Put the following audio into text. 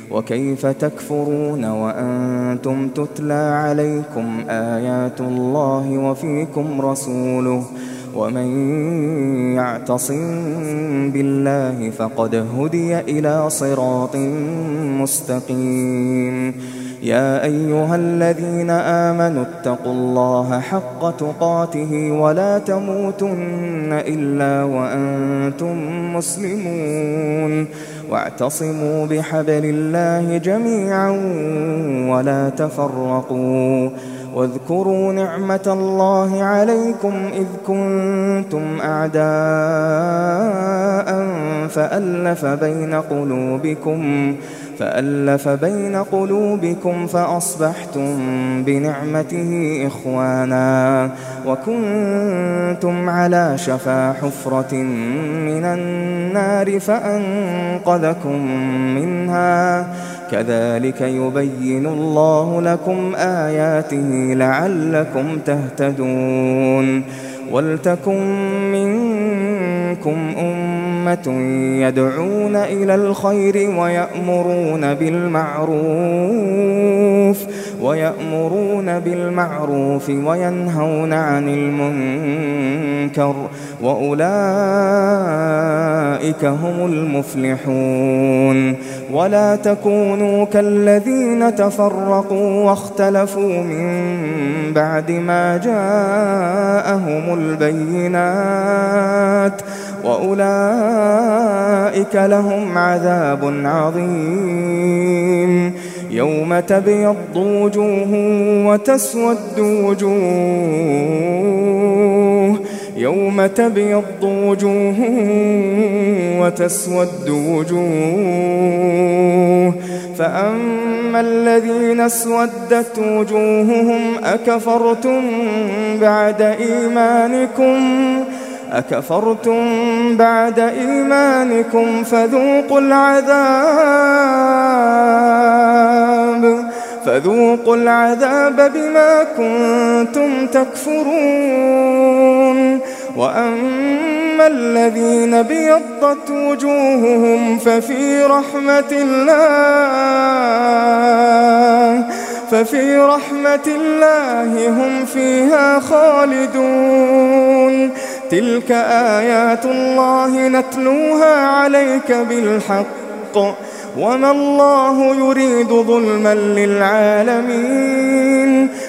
وكيف تكفرون وأنتم تتلى عليكم آيات الله وفيكم رسوله ومن يعتصم بالله فقد هدي إلى صراط مستقيم. يا أيها الذين آمنوا اتقوا الله حق تقاته ولا تموتن إلا وأنتم مسلمون واعتصموا بحبل الله جميعا ولا تفرقوا واذكروا نعمة الله عليكم إذ كنتم أعداء فألف بين قلوبكم فأصبحتم بنعمته إخوانا وكنتم على شفا حفرة من النار فأنقذكم منها كذلك يبين الله لكم آياته لعلكم تهتدون. ولتكن منكم أمة يدعون إلى الخير ويأمرون بالمعروف وينهون عن المنكر وأولئك هم المفلحون. ولا تكونوا كالذين تفرقوا واختلفوا من بعد ما جاءهم البينات وأولئك لهم عذاب عظيم. يوم تبيض وجوه وتسود وجوه فأما الذين اسودت وجوههم أكفرتم بعد إيمانكم فذوقوا العذاب بما كنتم تكفرون. وأما الذين ابيضت وجوههم ففي رحمة الله هم فيها خالدون. تلك آيات الله نتلوها عليك بالحق وما الله يريد ظلما للعالمين